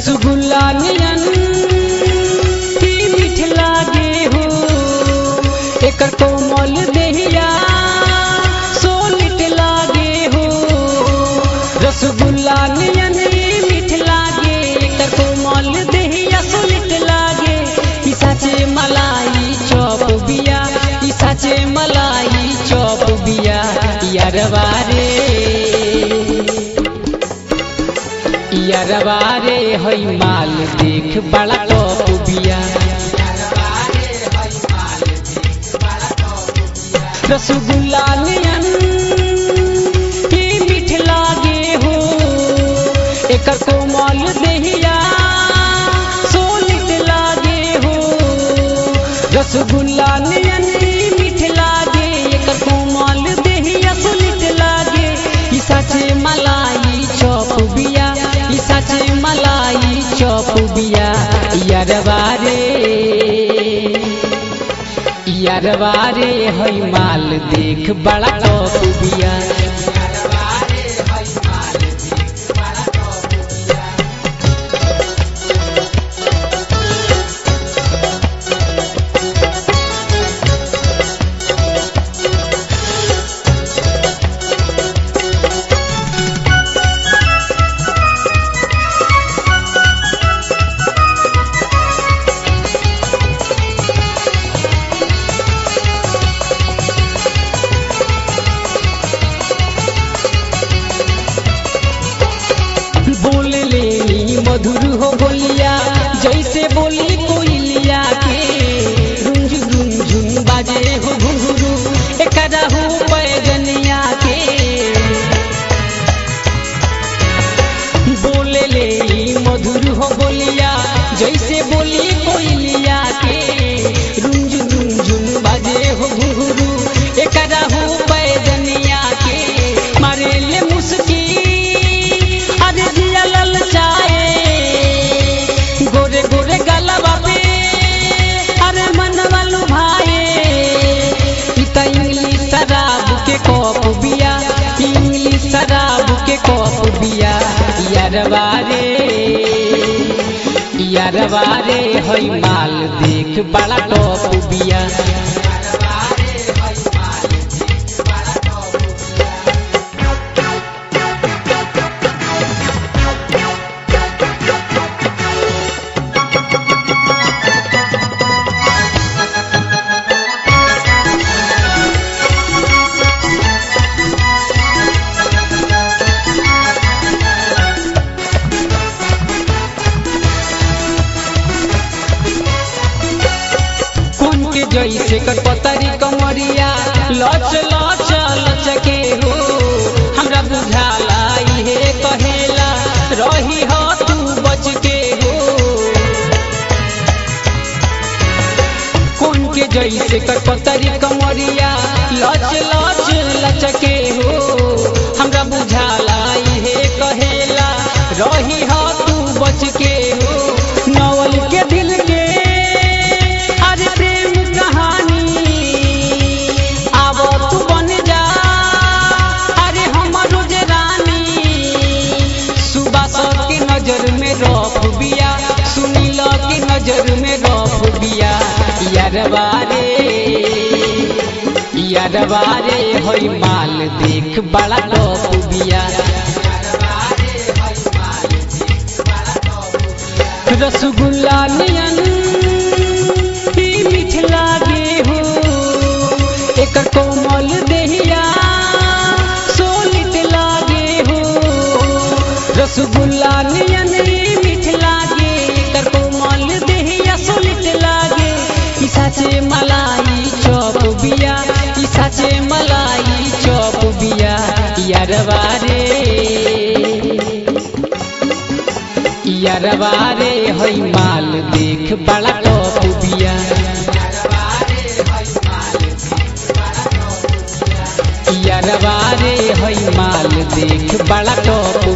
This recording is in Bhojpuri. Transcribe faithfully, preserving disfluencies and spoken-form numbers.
रसगुल्ला नियन ही मीठ लागे हो एकर कोमल देहिया सोलिट लागे हो। रसगुल्ला नियन ही मीठ लागे एकर कोमल देहिया सोलिट लागे। ई साचे मलाई चॉप बिया ई साचे मलाई चॉप बिया यारवा रे यारवा रे हई माल देख बड़ा टॉप बिया। रसगुल्ला नियन ही मीठ लागे हो एकर कोमल देहिया सोलिट लागे हो। रसगुल्ला नियन ही मीठ लागे एकर कोमल देहिया सोलिट लागे। ई साचे मलाई चॉप बिया ई साचे मलाई चॉप बिया यारवा रे यारवा रे हई माल देख बड़ा टॉप बिया। मधुर हो बोलिया जैसे बोली कोयलिया के रुंझ रुंझुन बाजे हो घुंघरू एकरा हो पैजनिया के। बोले ले मधुर हो बोलिया जैसे बोली कोयलिया के रुंझ रुंझुन बाजे हो घुंघरू एकरा हो पैजनिया के। मारे ले मुस्की अरे जिया ललचाए गोरे गोरे गलवा पे अरे मनवा लुभाए। इता इंग्लिश शराब के कप बिया इंग्लिश शराब के कप बिया यारवा रे यारवा रे हई माल देख बड़ा टॉप बिया। जैसे कटपतरी कमरिया लच लच लचके हो हमरा बुझाला इहे कहेला रही हो तू बच के हो। कौन के जैसे कटपतरी कमरिया लच लच लचके हो हमरा बुझाला इहे कहेला रही हो तू बच के हो। नवल के दिल के नजर में रफ बिया सुनील की नजर में रफ बिया यारवा रे यारवा रे हई माल देख बड़ा टॉप बिया। रसगुल्ला नियन ही मीठ लागे हो एकर कोमल देहिया सोलिट लागे हो। रसगुल्ला नियन ही मीठ लागे एकर कोमल देहिया सोलिट लागे। ई साचे मलाई चॉप बिया ई साचे मलाई चॉप बिया यारवा रे यारवा रे हई माल देख बड़ा टॉप बिया। यारवा रे हई माल देख बड़ा टॉप